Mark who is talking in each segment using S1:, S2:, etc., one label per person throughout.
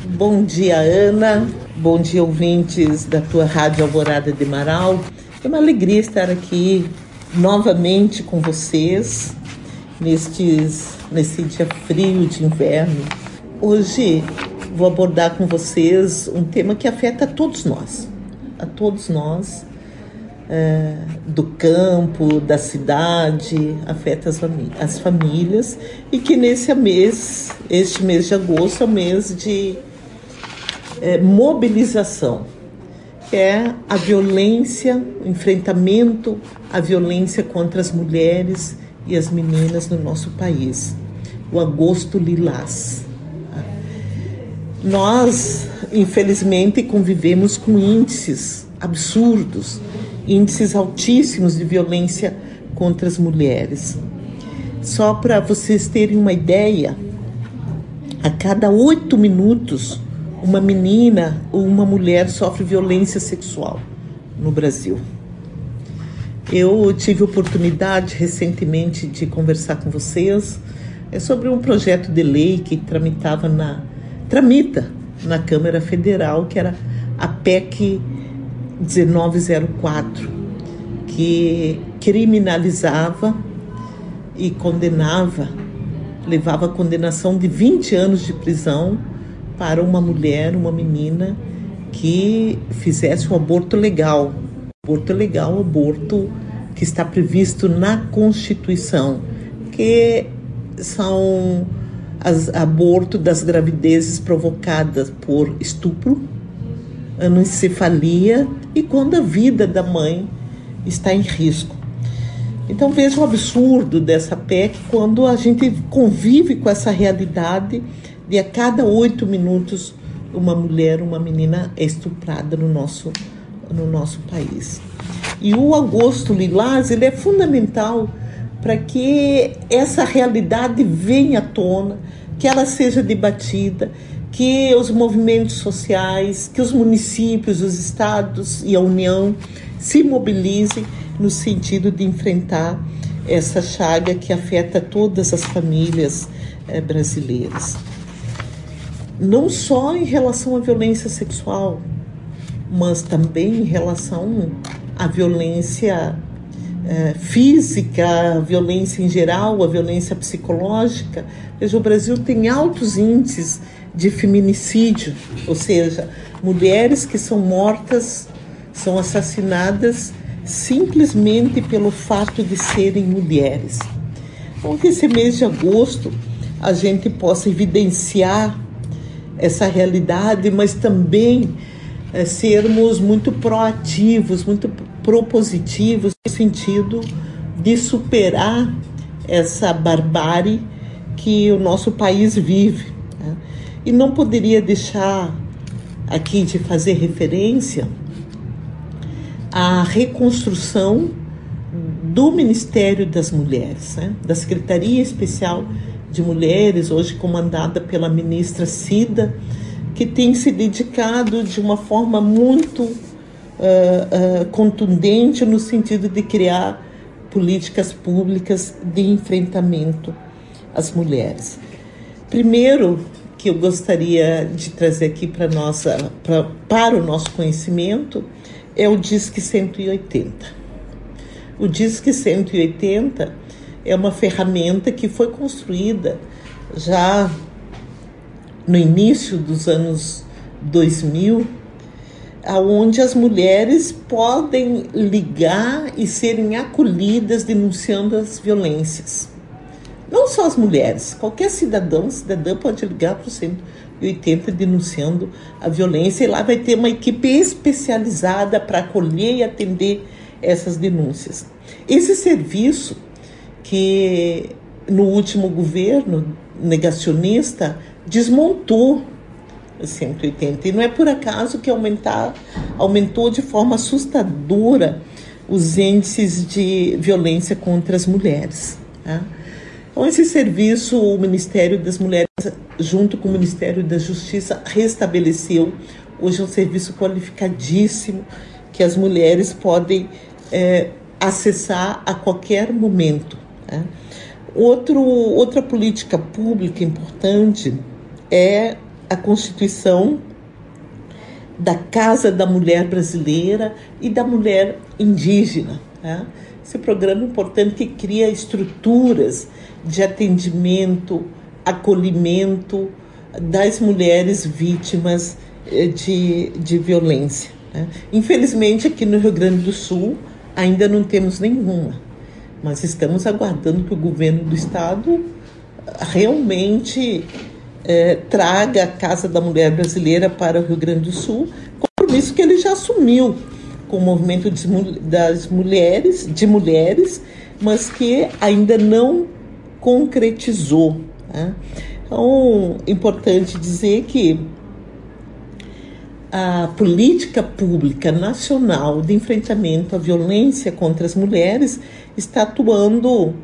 S1: Bom dia, Ana. Bom dia, ouvintes da tua Rádio Alvorada de Marau. É uma alegria estar aqui novamente com vocês nesse dia frio de inverno. Hoje vou abordar com vocês um tema que afeta a todos nós, do campo, da cidade, afeta as famílias, e que este mês de agosto é o mês de mobilização, que é a violência, o enfrentamento à violência contra as mulheres e as meninas no nosso país, o Agosto Lilás. Nós, infelizmente, convivemos com índices absurdos, índices altíssimos de violência contra as mulheres. Só para vocês terem uma ideia, a cada 8 minutos, uma menina ou uma mulher sofre violência sexual no Brasil. Eu tive oportunidade recentemente de conversar com vocês sobre um projeto de lei que tramita na Câmara Federal, que era a PEC 1904, que criminalizava e condenava, levava a condenação de 20 anos de prisão para uma mulher, uma menina, que fizesse um aborto legal. Aborto que está previsto na Constituição, que são aborto das gravidezes provocadas por estupro, anencefalia e quando a vida da mãe está em risco. Então veja o absurdo dessa PEC quando a gente convive com essa realidade de a cada 8 minutos uma mulher, uma menina é estuprada no nosso país. E o Agosto Lilás, ele é fundamental para que essa realidade venha à tona, que ela seja debatida, que os movimentos sociais, que os municípios, os estados e a União se mobilizem no sentido de enfrentar essa chaga que afeta todas as famílias brasileiras. Não só em relação à violência sexual, mas também em relação à violência física, a violência em geral, a violência psicológica. Veja, o Brasil tem altos índices de feminicídio, ou seja, mulheres que são mortas, são assassinadas simplesmente pelo fato de serem mulheres. Então, que esse mês de agosto a gente possa evidenciar essa realidade, mas também sermos muito proativos, muito propositivos no sentido de superar essa barbárie que o nosso país vive, né? E não poderia deixar aqui de fazer referência à reconstrução do Ministério das Mulheres, né? Da Secretaria Especial de Mulheres, hoje comandada pela ministra Cida, que tem se dedicado de uma forma muito contundente no sentido de criar políticas públicas de enfrentamento às mulheres. Primeiro, que eu gostaria de trazer aqui para o nosso conhecimento, é o Disque 180. O Disque 180 é uma ferramenta que foi construída já no início dos anos 2000, onde as mulheres podem ligar e serem acolhidas denunciando as violências. Não só as mulheres, qualquer cidadã pode ligar para o 180 denunciando a violência, e lá vai ter uma equipe especializada para acolher e atender essas denúncias. Esse serviço, que no último governo negacionista desmontou o 180, e não é por acaso que aumentou de forma assustadora os índices de violência contra as mulheres, tá? Então, esse serviço, o Ministério das Mulheres, junto com o Ministério da Justiça, restabeleceu. Hoje é um serviço qualificadíssimo que as mulheres podem acessar a qualquer momento, né? Outra política pública importante é a constituição da Casa da Mulher Brasileira e da Mulher Indígena, né? Esse programa importante que cria estruturas de atendimento, acolhimento das mulheres vítimas de violência, né? Infelizmente, aqui no Rio Grande do Sul, ainda não temos nenhuma, mas estamos aguardando que o governo do estado realmente traga a Casa da Mulher Brasileira para o Rio Grande do Sul, compromisso que ele já assumiu com o movimento de mulheres, mas que ainda não concretizou, né? Então, é importante dizer que a política pública nacional de enfrentamento à violência contra as mulheres está atuando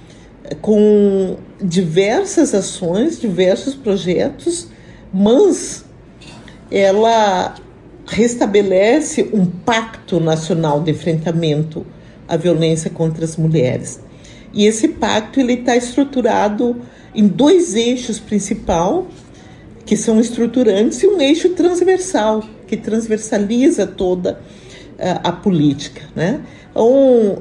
S1: com diversas ações, diversos projetos, mas ela restabelece um pacto nacional de enfrentamento à violência contra as mulheres. E esse pacto está estruturado em 2 eixos principais, que são estruturantes, e um eixo transversal, que transversaliza toda a política, né? Então,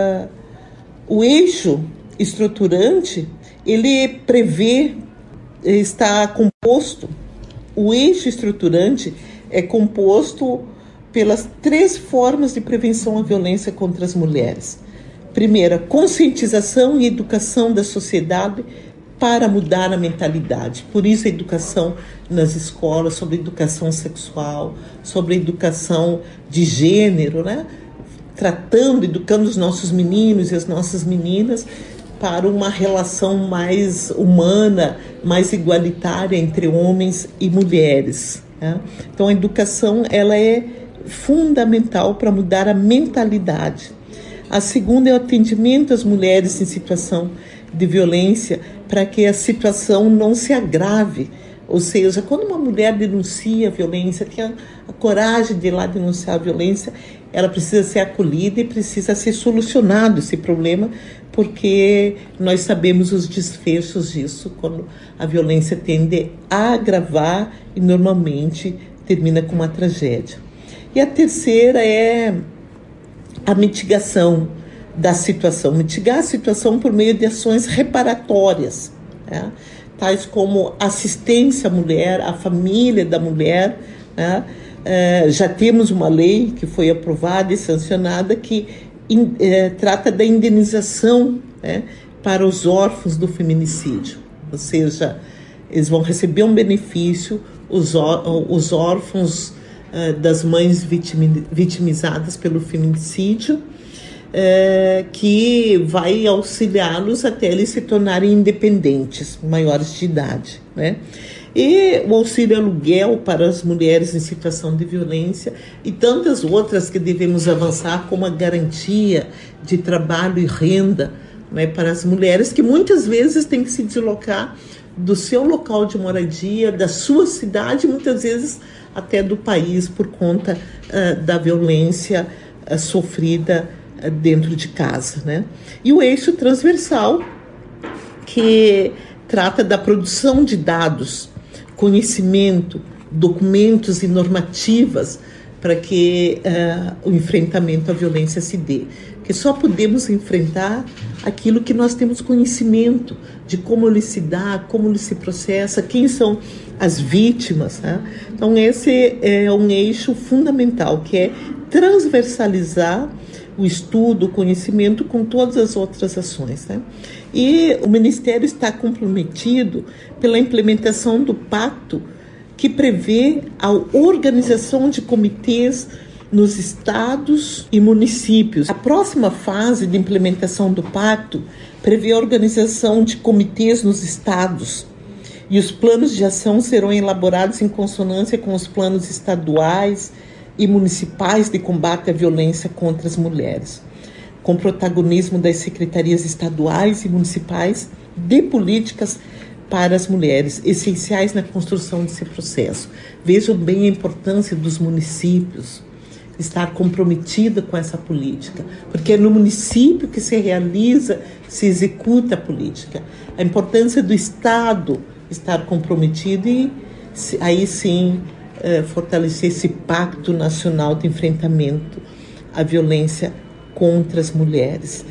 S1: o eixo estruturante, ele prevê, está composto, o eixo estruturante é composto pelas 3 formas de prevenção à violência contra as mulheres. Primeira, conscientização e educação da sociedade para mudar a mentalidade. Por isso, a educação nas escolas, sobre educação sexual, sobre educação de gênero, né? Educando os nossos meninos e as nossas meninas para uma relação mais humana, mais igualitária entre homens e mulheres, né? Então, a educação ela é fundamental para mudar a mentalidade. A segunda é o atendimento às mulheres em situação de violência, para que a situação não se agrave. Ou seja, quando uma mulher denuncia a violência, tem a coragem de ir lá denunciar a violência, ela precisa ser acolhida e precisa ser solucionado esse problema, porque nós sabemos os desfechos disso, quando a violência tende a agravar e normalmente termina com uma tragédia. E a terceira é a mitigação da situação, mitigar a situação por meio de ações reparatórias, né? Tais como assistência à mulher, à família da mulher, né? Já temos uma lei que foi aprovada e sancionada que trata da indenização, né, para os órfãos do feminicídio, ou seja, eles vão receber um benefício, os órfãos das mães vitimizadas pelo feminicídio, que vai auxiliá-los até eles se tornarem independentes, maiores de idade, né? E o auxílio aluguel para as mulheres em situação de violência e tantas outras que devemos avançar, como a garantia de trabalho e renda, né, para as mulheres que muitas vezes têm que se deslocar do seu local de moradia, da sua cidade, muitas vezes até do país, por conta da violência sofrida dentro de casa, né? E o eixo transversal, que trata da produção de dados, conhecimento, documentos e normativas para que o enfrentamento à violência se dê. Porque só podemos enfrentar aquilo que nós temos conhecimento de como ele se dá, como ele se processa, quem são as vítimas, né? Então, esse é um eixo fundamental, que é transversalizar o estudo, o conhecimento com todas as outras ações, né? E o Ministério está comprometido pela implementação do pacto que prevê a organização de comitês nos estados e municípios. A próxima fase de implementação do pacto prevê a organização de comitês nos estados, e os planos de ação serão elaborados em consonância com os planos estaduais e municipais de combate à violência contra as mulheres, com protagonismo das secretarias estaduais e municipais de políticas para as mulheres, essenciais na construção desse processo. Vejam bem a importância dos municípios estar comprometida com essa política, porque é no município que se realiza, se executa a política. A importância do Estado estar comprometido e aí sim fortalecer esse pacto nacional de enfrentamento à violência contra as mulheres.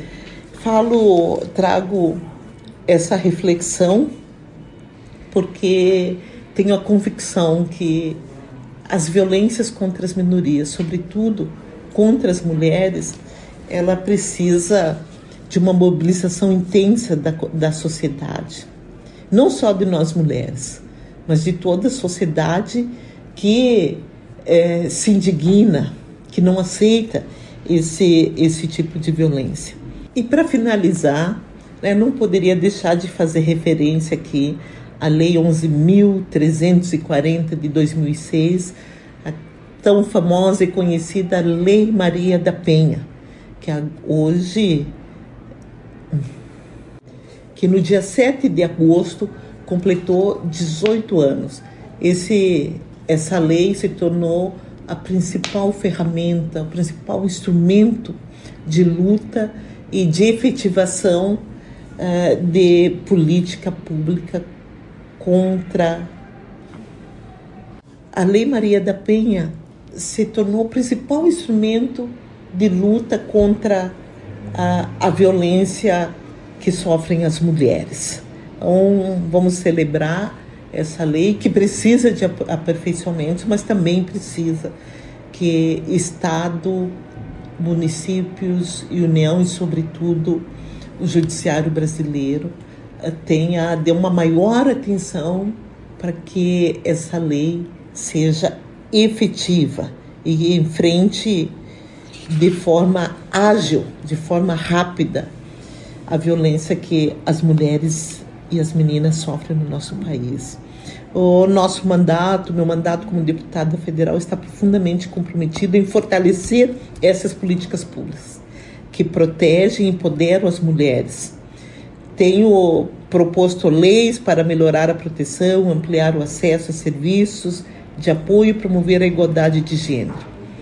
S1: Trago essa reflexão porque tenho a convicção que as violências contra as minorias, sobretudo contra as mulheres, ela precisa de uma mobilização intensa da sociedade. Não só de nós mulheres, mas de toda a sociedade que se indigna, que não aceita esse tipo de violência. E para finalizar, não poderia deixar de fazer referência aqui à Lei 11.340 de 2006, a tão famosa e conhecida Lei Maria da Penha, que no dia 7 de agosto completou 18 anos. Essa lei se tornou a principal ferramenta, o principal instrumento de luta e de efetivação de política pública contra. A Lei Maria da Penha se tornou o principal instrumento de luta contra a violência que sofrem as mulheres. Então, vamos celebrar essa lei que precisa de aperfeiçoamentos, mas também precisa que Estado, municípios e União, e sobretudo o Judiciário brasileiro, dê uma maior atenção para que essa lei seja efetiva e enfrente de forma ágil, de forma rápida, a violência que as mulheres e as meninas sofrem no nosso país. O meu mandato como deputada federal está profundamente comprometido em fortalecer essas políticas públicas que protegem e empoderam as mulheres. Tenho proposto leis para melhorar a proteção, ampliar o acesso a serviços de apoio e promover a igualdade de gênero.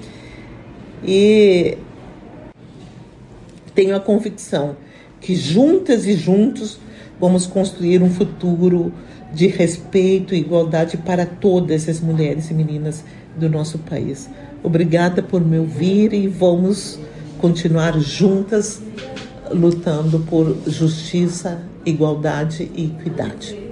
S1: E tenho a convicção que juntas e juntos vamos construir um futuro de respeito e igualdade para todas as mulheres e meninas do nosso país. Obrigada por me ouvir e vamos continuar juntas lutando por justiça, igualdade e equidade.